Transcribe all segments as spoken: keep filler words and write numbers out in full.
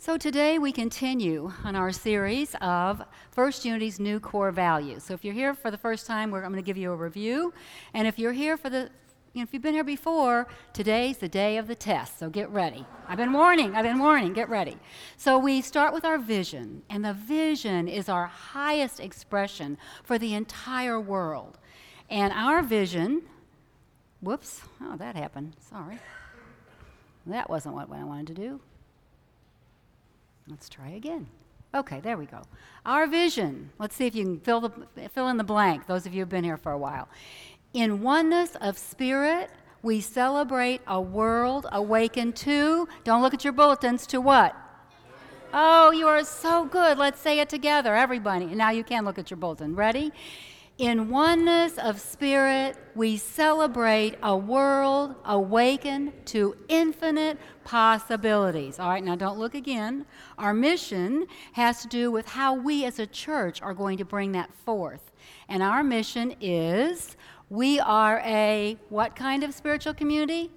So today we continue on our series of First Unity's new core values. So if you're here for the first time, we're, I'm going to give you a review. And if you're here for the, you know, if you've been here before, today's the day of the test. So get ready. I've been warning, I've been warning, get ready. So we start with our vision. And the vision is our highest expression for the entire world. And our vision, whoops, oh, that happened, sorry. That wasn't what I wanted to do. Let's try again. Okay, there we go. Our vision. Let's see if you can fill the fill in the blank, those of you who have been here for a while. In oneness of spirit, we celebrate a world awakened to, don't look at your bulletins, to what? Oh, you are so good. Let's say it together, everybody. And now you can look at your bulletin. Ready? In oneness of spirit, we celebrate a world awakened to infinite possibilities. All right, now don't look again. Our mission has to do with how we as a church are going to bring that forth. And our mission is, we are a what kind of spiritual community?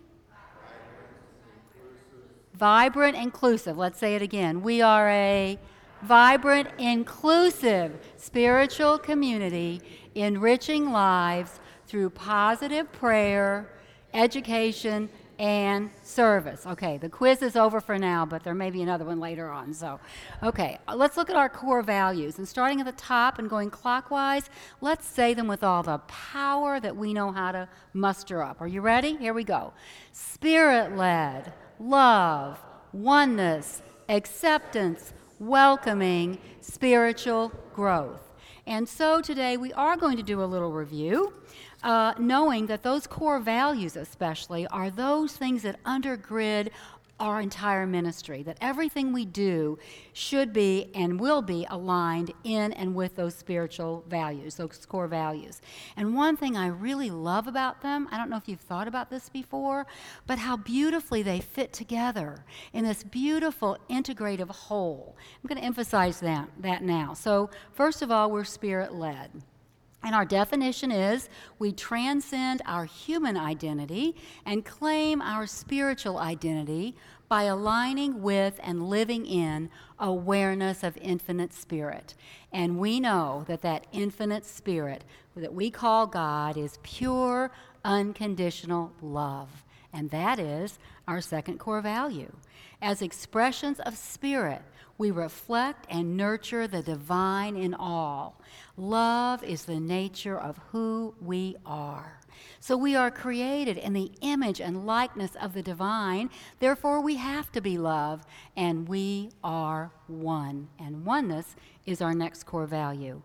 Vibrant, inclusive. Let's say it again. We are a vibrant, inclusive spiritual community enriching lives through positive prayer, education, and service. Okay, the quiz is over for now, but there may be another one later on. So, okay, let's look at our core values. And starting at the top and going clockwise, let's say them with all the power that we know how to muster up. Are you ready? Here we go. Spirit-led, love, oneness, acceptance, welcoming, spiritual growth. And so today we are going to do a little review, uh, knowing that those core values especially are those things that undergird our entire ministry, that everything we do should be and will be aligned in and with those spiritual values, those core values. And one thing I really love about them, I don't know if you've thought about this before, but how beautifully they fit together in this beautiful integrative whole. I'm going to emphasize that, that now. So first of all, we're spirit-led. And our definition is we transcend our human identity and claim our spiritual identity by aligning with and living in awareness of infinite spirit. And we know that that infinite spirit that we call God is pure, unconditional love. And that is our second core value. As expressions of spirit, we reflect and nurture the divine in all. Love is the nature of who we are. So we are created in the image and likeness of the divine. Therefore, we have to be love, and we are one. And oneness is our next core value.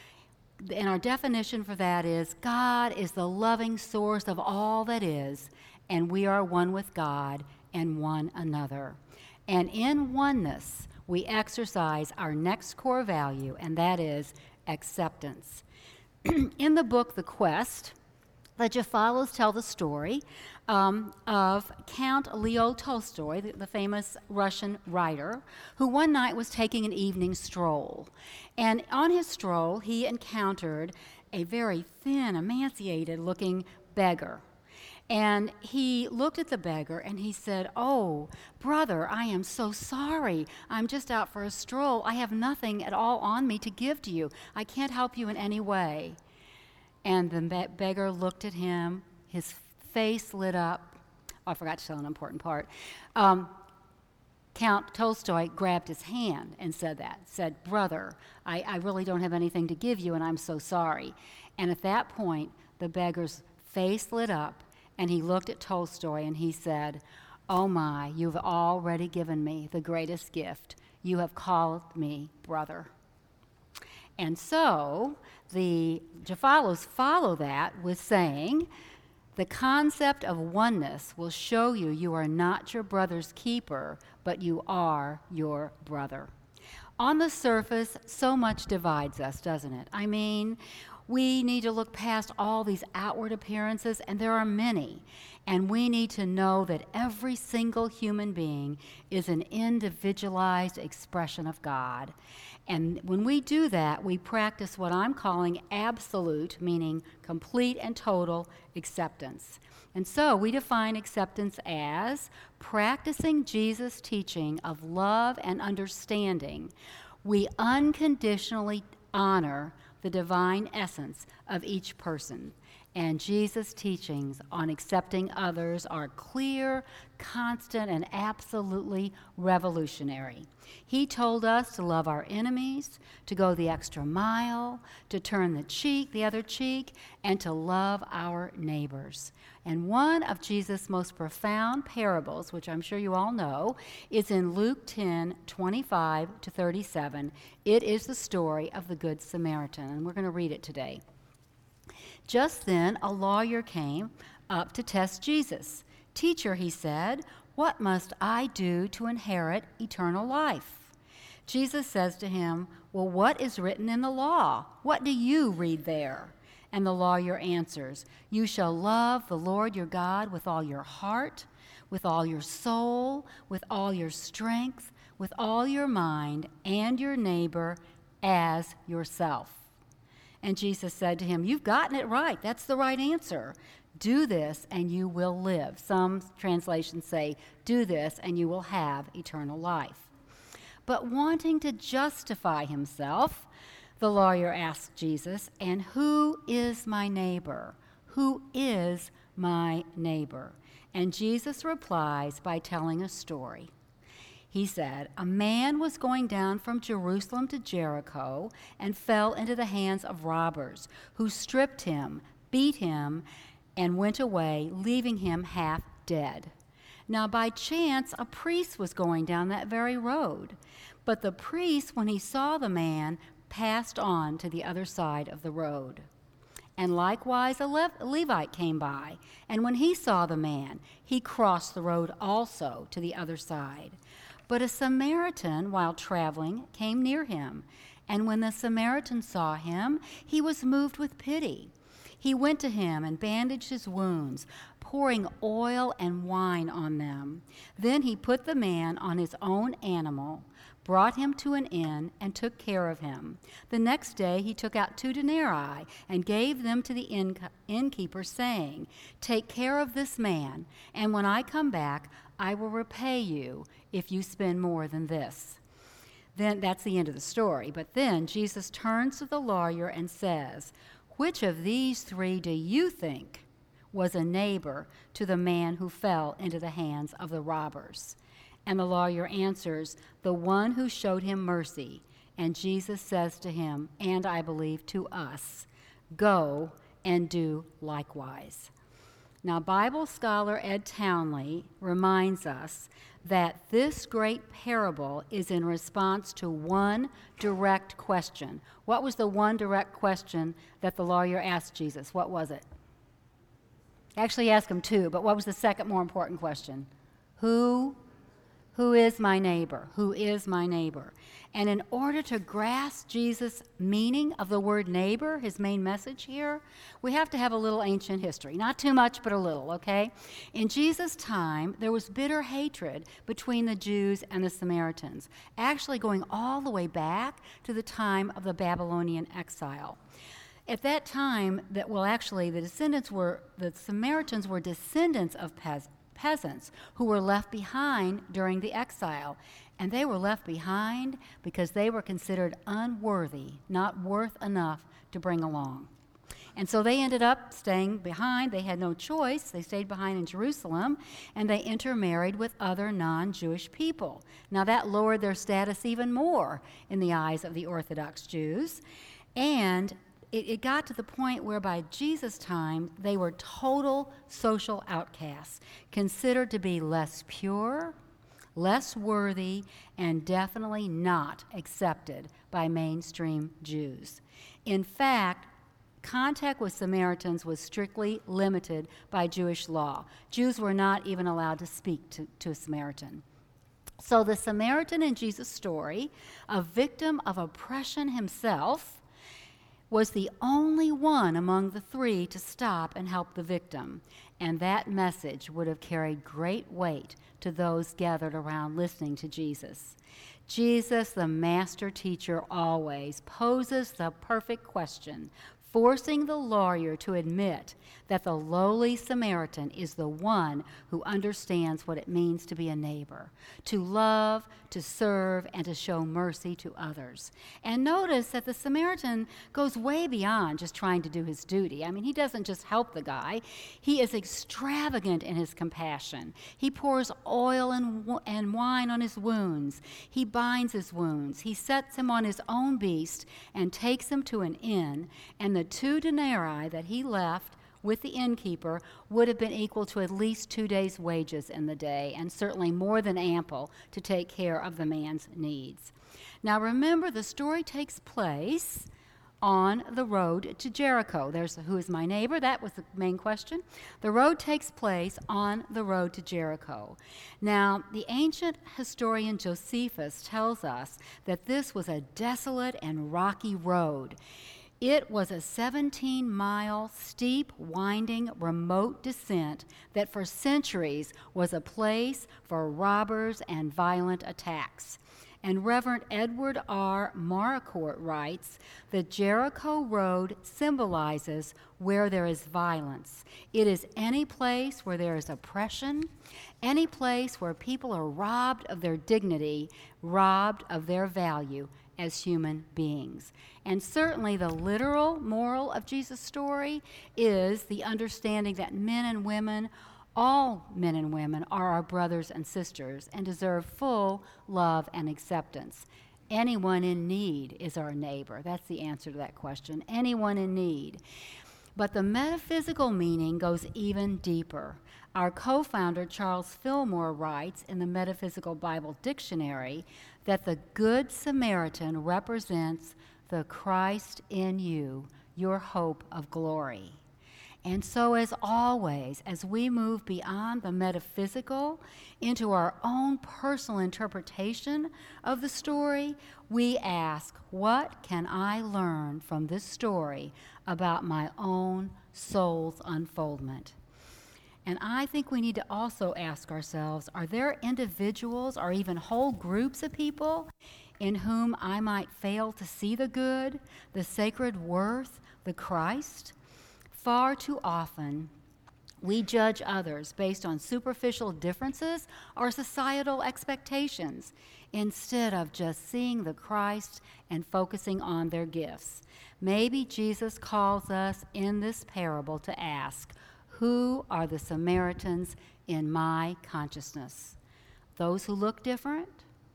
And our definition for that is God is the loving source of all that is, and we are one with God and one another. And in oneness, we exercise our next core value, and that is acceptance. In the book, The Quest, the Jaffalos tell the story um, of Count Leo Tolstoy, the, the famous Russian writer, who one night was taking an evening stroll. And on his stroll, he encountered a very thin, emaciated-looking beggar. And he looked at the beggar and he said, "Oh, brother, I am so sorry. I'm just out for a stroll. I have nothing at all on me to give to you. I can't help you in any way." And the be- beggar looked at him. His face lit up. Oh, I forgot to tell an important part. Um, Count Tolstoy grabbed his hand and said that, said, "Brother, I, I really don't have anything to give you and I'm so sorry." And at that point, the beggar's face lit up. And he looked at Tolstoy and he said, "Oh my, you've already given me the greatest gift. You have called me brother." And so the Jaffalos follow that with saying, the concept of oneness will show you you are not your brother's keeper, but you are your brother. On the surface, so much divides us, doesn't it? I mean, we need to look past all these outward appearances, and there are many. And we need to know that every single human being is an individualized expression of God. And when we do that, we practice what I'm calling absolute, meaning complete and total acceptance. And so we define acceptance as practicing Jesus' teaching of love and understanding. We unconditionally honor the divine essence of each person. And Jesus' teachings on accepting others are clear, constant, and absolutely revolutionary. He told us to love our enemies, to go the extra mile, to turn the cheek, the other cheek, and to love our neighbors. And one of Jesus' most profound parables, which I'm sure you all know, is in Luke ten, twenty-five to thirty-seven. It is the story of the Good Samaritan, and we're going to read it today. Just then, a lawyer came up to test Jesus. "Teacher," he said, "what must I do to inherit eternal life?" Jesus says to him, "Well, what is written in the law? What do you read there?" And the lawyer answers, "You shall love the Lord your God with all your heart, with all your soul, with all your strength, with all your mind, and your neighbor as yourself." And Jesus said to him, "You've gotten it right. That's the right answer. Do this and you will live." Some translations say, "Do this and you will have eternal life." But wanting to justify himself, the lawyer asked Jesus, "And who is my neighbor? Who is my neighbor?" And Jesus replies by telling a story. He said, "A man was going down from Jerusalem to Jericho and fell into the hands of robbers, who stripped him, beat him, and went away, leaving him half dead. Now by chance a priest was going down that very road, but the priest, when he saw the man, passed on to the other side of the road. And likewise a Le- Levite came by, and when he saw the man, he crossed the road also to the other side. But a Samaritan, while traveling, came near him, and when the Samaritan saw him, he was moved with pity. He went to him and bandaged his wounds, pouring oil and wine on them. Then he put the man on his own animal, brought him to an inn, and took care of him. The next day he took out two denarii and gave them to the inn- innkeeper, saying, 'Take care of this man, and when I come back, I will repay you if you spend more than this.' Then that's the end of the story. But then Jesus turns to the lawyer and says, 'Which of these three do you think was a neighbor to the man who fell into the hands of the robbers?' And the lawyer answers, 'The one who showed him mercy.' And Jesus says to him, and I believe to us, 'Go and do likewise.'" Now, Bible scholar Ed Townley reminds us that this great parable is in response to one direct question. What was the one direct question that the lawyer asked Jesus? What was it? Actually, he asked him two, but what was the second more important question? Who Who is my neighbor? Who is my neighbor? And in order to grasp Jesus' meaning of the word neighbor, his main message here, we have to have a little ancient history. Not too much, but a little, okay? In Jesus' time, there was bitter hatred between the Jews and the Samaritans, actually going all the way back to the time of the Babylonian exile. At that time, that well, actually, the descendants were, the Samaritans were descendants of peasants. peasants who were left behind during the exile. And they were left behind because they were considered unworthy, not worth enough to bring along. And so they ended up staying behind. They had no choice. They stayed behind in Jerusalem, and they intermarried with other non-Jewish people. Now that lowered their status even more in the eyes of the Orthodox Jews. And It, it got to the point where by Jesus' time, they were total social outcasts, considered to be less pure, less worthy, and definitely not accepted by mainstream Jews. In fact, contact with Samaritans was strictly limited by Jewish law. Jews were not even allowed to speak to, to a Samaritan. So the Samaritan in Jesus' story, a victim of oppression himself, was the only one among the three to stop and help the victim. And that message would have carried great weight to those gathered around listening to Jesus. Jesus, the master teacher, always poses the perfect question. forcing the lawyer to admit that the lowly Samaritan is the one who understands what it means to be a neighbor, to love, to serve, and to show mercy to others. And notice that the Samaritan goes way beyond just trying to do his duty. I mean, he doesn't just help the guy. He is extravagant in his compassion. He pours oil and, and wine on his wounds. He binds his wounds. He sets him on his own beast and takes him to an inn, and the two denarii that he left with the innkeeper would have been equal to at least two days' wages in the day, and certainly more than ample to take care of the man's needs. Now remember, the story takes place on the road to Jericho. There's who is my neighbor? That was the main question. The road takes place on the road to Jericho. Now, the ancient historian Josephus tells us that this was a desolate and rocky road. It was a seventeen-mile, steep, winding, remote descent that for centuries was a place for robbers and violent attacks. And Reverend Edward R. Marcourt writes, "The Jericho Road symbolizes where there is violence. It is any place where there is oppression, any place where people are robbed of their dignity, robbed of their value as human beings." And certainly the literal moral of Jesus' story is the understanding that men and women, all men and women, are our brothers and sisters and deserve full love and acceptance. Anyone in need is our neighbor. That's the answer to that question. Anyone in need. But the metaphysical meaning goes even deeper. Our co-founder, Charles Fillmore, writes in the Metaphysical Bible Dictionary that the Good Samaritan represents the Christ in you, your hope of glory. And so, as always, as we move beyond the metaphysical into our own personal interpretation of the story, we ask, what can I learn from this story about my own soul's unfoldment? And I think we need to also ask ourselves, are there individuals or even whole groups of people in whom I might fail to see the good, the sacred worth, the Christ? Far too often, we judge others based on superficial differences or societal expectations instead of just seeing the Christ and focusing on their gifts. Maybe Jesus calls us in this parable to ask, who are the Samaritans in my consciousness? Those who look different?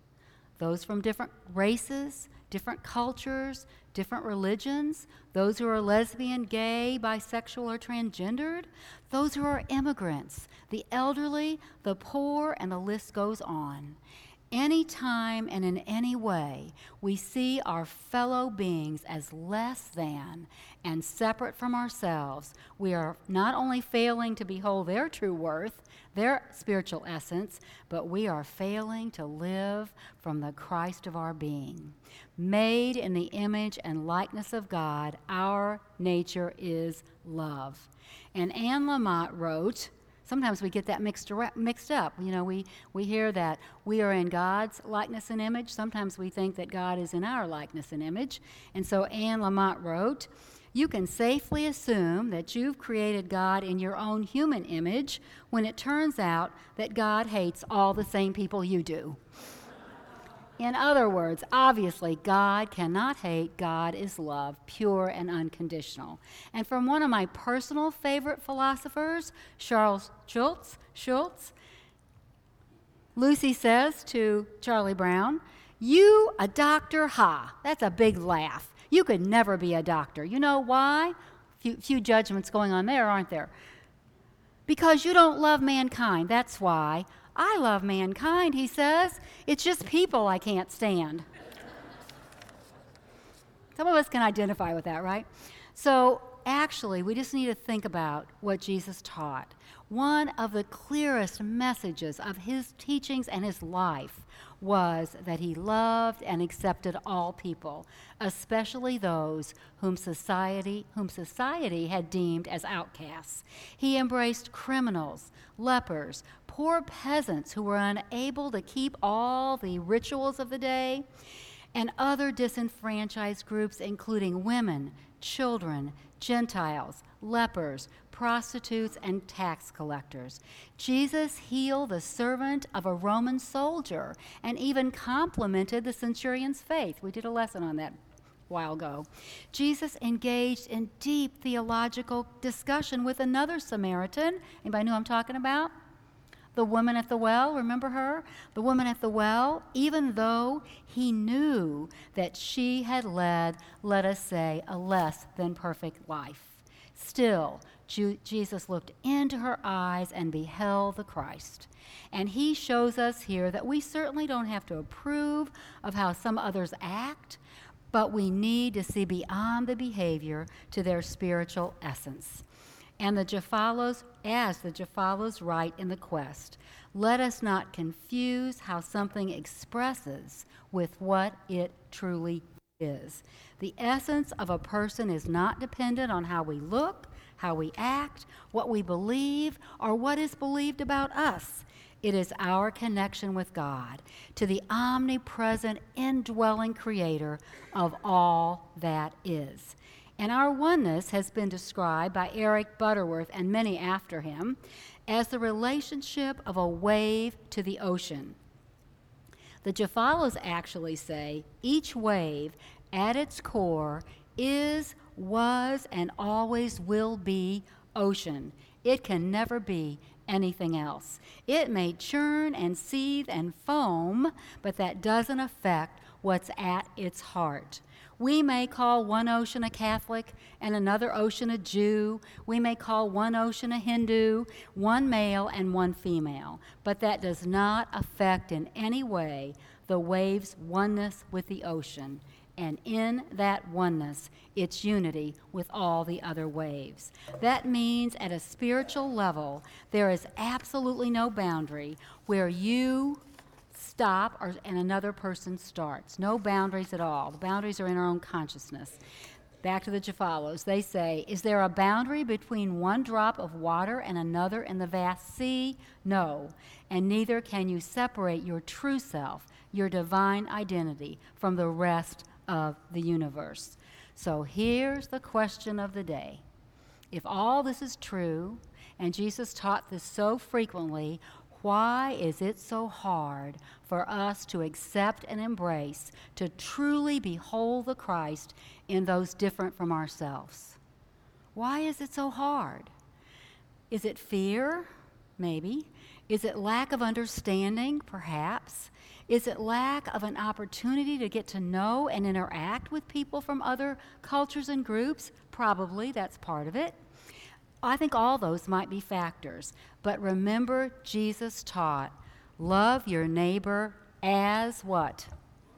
Those from different races, different cultures, different religions? Those who are lesbian, gay, bisexual, or transgendered? Those who are immigrants, the elderly, the poor, and the list goes on. Anytime and in any way we see our fellow beings as less than and separate from ourselves, we are not only failing to behold their true worth, their spiritual essence, but we are failing to live from the Christ of our being. Made in the image and likeness of God, our nature is love. And Anne Lamott wrote, sometimes we get that mixed, mixed up. You know, we, we hear that we are in God's likeness and image. Sometimes we think that God is in our likeness and image. And so Anne Lamott wrote, "You can safely assume that you've created God in your own human image when it turns out that God hates all the same people you do." In other words, obviously, God cannot hate. God is love, pure and unconditional. And from one of my personal favorite philosophers, Charles Schulz, Schulz, Lucy says to Charlie Brown, "You a doctor? Ha, that's a big laugh. You could never be a doctor. You know why?" Few, few judgments going on there, aren't there? "Because you don't love mankind, that's why." "I love mankind," he says. "It's just people I can't stand." Some of us can identify with that, right? So actually, we just need to think about what Jesus taught. One of the clearest messages of his teachings and his life was that he loved and accepted all people, especially those whom society, whom society had deemed as outcasts. He embraced criminals, lepers, poor peasants who were unable to keep all the rituals of the day, and other disenfranchised groups, including women, children, Gentiles, lepers, prostitutes, and tax collectors. Jesus healed the servant of a Roman soldier and even complimented the centurion's faith. We did a lesson on that a while ago. Jesus engaged in deep theological discussion with another Samaritan. Anybody know who I'm talking about? The woman at the well, remember her? The woman at the well, even though he knew that she had led, let us say, a less than perfect life. Still, Ju- Jesus looked into her eyes and beheld the Christ. And he shows us here that we certainly don't have to approve of how some others act, but we need to see beyond the behavior to their spiritual essence. And the Japhalos, as the Japhalos write in the Quest, let us not confuse how something expresses with what it truly is. The essence of a person is not dependent on how we look, how we act, what we believe, or what is believed about us. It is our connection with God, to the omnipresent, indwelling creator of all that is. And our oneness has been described by Eric Butterworth and many after him as the relationship of a wave to the ocean. The Japhalos actually say each wave at its core is, was, and always will be ocean. It can never be anything else. It may churn and seethe and foam, but that doesn't affect what's at its heart. We may call one ocean a Catholic and another ocean a Jew. We may call one ocean a Hindu, one male and one female, but that does not affect in any way the wave's oneness with the ocean, and in that oneness, its unity with all the other waves. That means at a spiritual level, there is absolutely no boundary where you stop or, and another person starts. No boundaries at all. The boundaries are in our own consciousness. Back to the Japhalos, they say, is there a boundary between one drop of water and another in the vast sea? No. And neither can you separate your true self, your divine identity, from the rest of the universe. So here's the question of the day. If all this is true, and Jesus taught this so frequently, why is it so hard for us to accept and embrace, to truly behold the Christ in those different from ourselves? Why is it so hard? Is it fear? Maybe. Is it lack of understanding? Perhaps. Is it lack of an opportunity to get to know and interact with people from other cultures and groups? Probably, that's part of it. I think all those might be factors. But remember, Jesus taught, love your neighbor as what?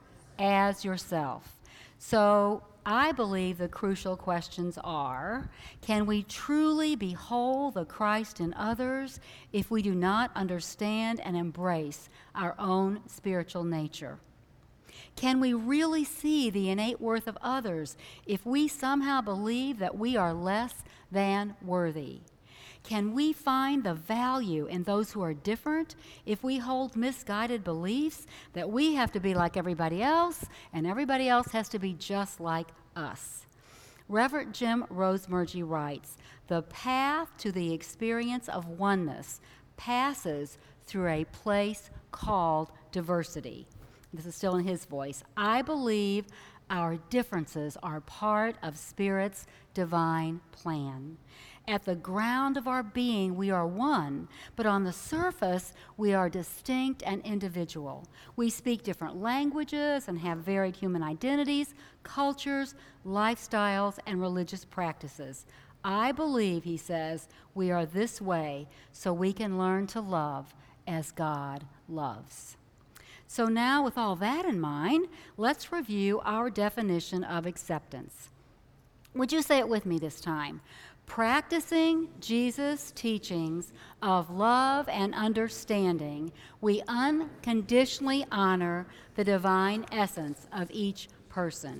As yourself. So I believe the crucial questions are, can we truly behold the Christ in others if we do not understand and embrace our own spiritual nature? Can we really see the innate worth of others if we somehow believe that we are less than worthy? Can we find the value in those who are different if we hold misguided beliefs that we have to be like everybody else and everybody else has to be just like us? Reverend Jim Rosemergy writes, the path to the experience of oneness passes through a place called diversity. This is still in his voice. I believe our differences are part of Spirit's divine plan. At the ground of our being, we are one, but on the surface, we are distinct and individual. We speak different languages and have varied human identities, cultures, lifestyles, and religious practices. I believe, he says, we are this way so we can learn to love as God loves. So now, with all that in mind, let's review our definition of acceptance. Would you say it with me this time? Practicing Jesus' teachings of love and understanding, we unconditionally honor the divine essence of each person.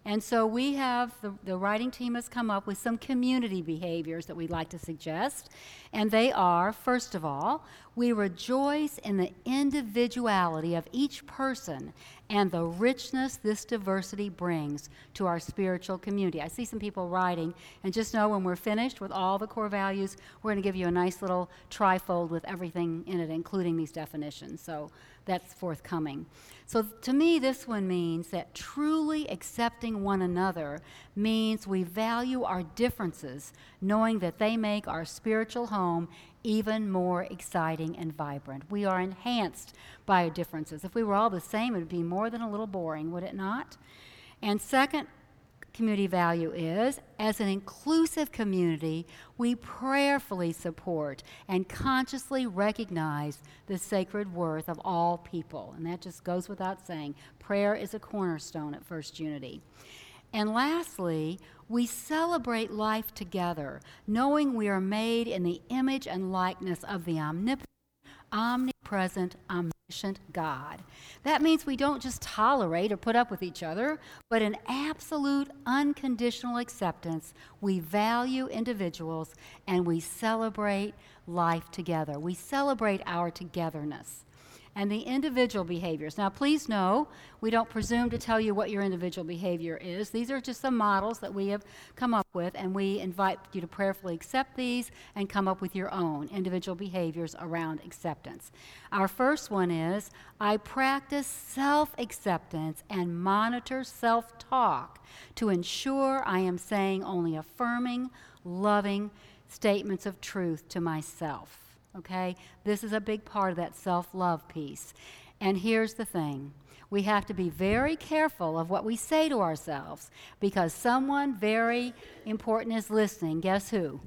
And so we have, the, the writing team has come up with some community behaviors that we'd like to suggest. And they are, first of all, we rejoice in the individuality of each person and the richness this diversity brings to our spiritual community. I see some people writing, and just know when we're finished with all the core values, we're going to give you a nice little trifold with everything in it, including these definitions. So that's forthcoming. So to me, this one means that truly accepting one another means we value our differences, knowing that they make our spiritual home even more exciting and vibrant. We are enhanced by our differences. If we were all the same, it would be more than a little boring, would it not? And second community value is, as an inclusive community, we prayerfully support and consciously recognize the sacred worth of all people. And that just goes without saying. Prayer is a cornerstone at First Unity. And lastly, we celebrate life together, knowing we are made in the image and likeness of the omnipotent, omnipresent, omniscient God. That means we don't just tolerate or put up with each other, but in absolute unconditional acceptance, we value individuals and we celebrate life together. We celebrate our togetherness. And the individual behaviors. Now, please know, we don't presume to tell you what your individual behavior is. These are just some models that we have come up with, and we invite you to prayerfully accept these and come up with your own individual behaviors around acceptance. Our first one is, I practice self-acceptance and monitor self-talk to ensure I am saying only affirming, loving statements of truth to myself. Okay? This is a big part of that self-love piece. And here's the thing. We have to be very careful of what we say to ourselves because someone very important is listening. Guess who?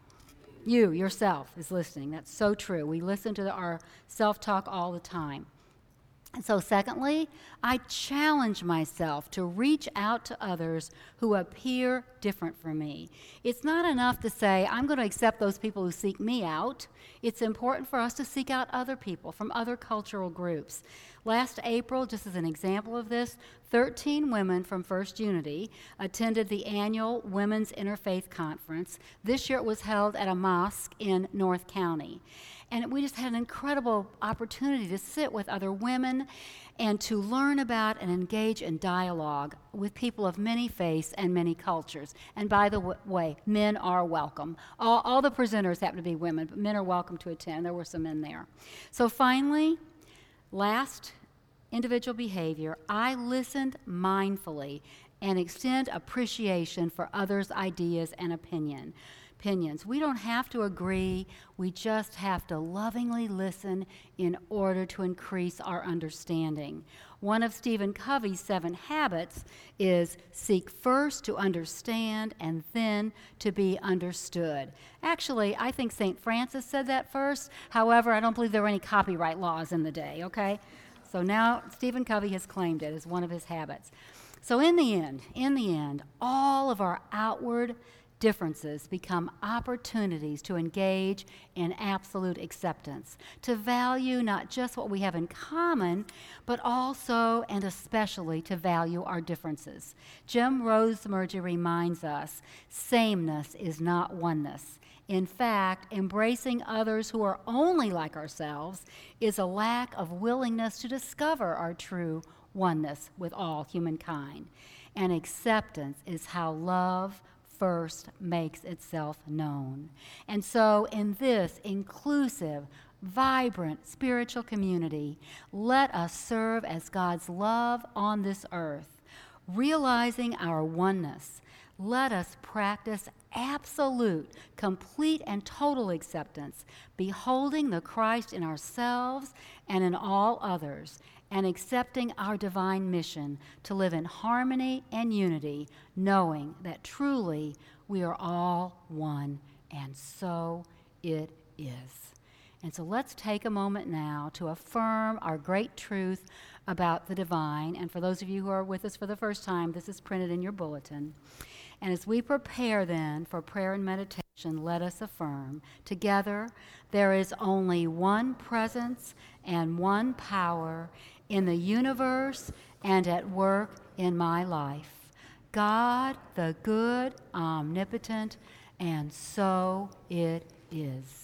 You, yourself, is listening. That's so true. We listen to the, our self-talk all the time. And so secondly, I challenge myself to reach out to others who appear different from me. It's not enough to say, I'm going to accept those people who seek me out. It's important for us to seek out other people from other cultural groups. Last April, just as an example of this, thirteen women from First Unity attended the annual Women's Interfaith Conference. This year it was held at a mosque in North County. And we just had an incredible opportunity to sit with other women and to learn about and engage in dialogue with people of many faiths and many cultures. And by the w- way, men are welcome. All, all the presenters happen to be women, but men are welcome to attend. There were some men there. So finally, last individual behavior, I listened mindfully and extend appreciation for others' ideas and opinion. Opinions. We don't have to agree, we just have to lovingly listen in order to increase our understanding. One of Stephen Covey's seven habits is seek first to understand and then to be understood. Actually, I think Saint Francis said that first. However, I don't believe there were any copyright laws in the day, okay? So now Stephen Covey has claimed it as one of his habits. So in the end, in the end, all of our outward differences become opportunities to engage in absolute acceptance, to value not just what we have in common, but also and especially to value our differences. Jim Rosemergy reminds us, sameness is not oneness. In fact, embracing others who are only like ourselves is a lack of willingness to discover our true oneness with all humankind. And acceptance is how love first makes itself known. And so in this inclusive, vibrant spiritual community, let us serve as God's love on this earth. Realizing our oneness, let us practice absolute, complete, and total acceptance, beholding the Christ in ourselves and in all others, and accepting our divine mission to live in harmony and unity, knowing that truly we are all one, and so it is. And so let's take a moment now to affirm our great truth about the divine. And for those of you who are with us for the first time, this is printed in your bulletin. And as we prepare then for prayer and meditation, let us affirm together there is only one presence and one power in the universe and at work in my life. God, the good, omnipotent, and so it is.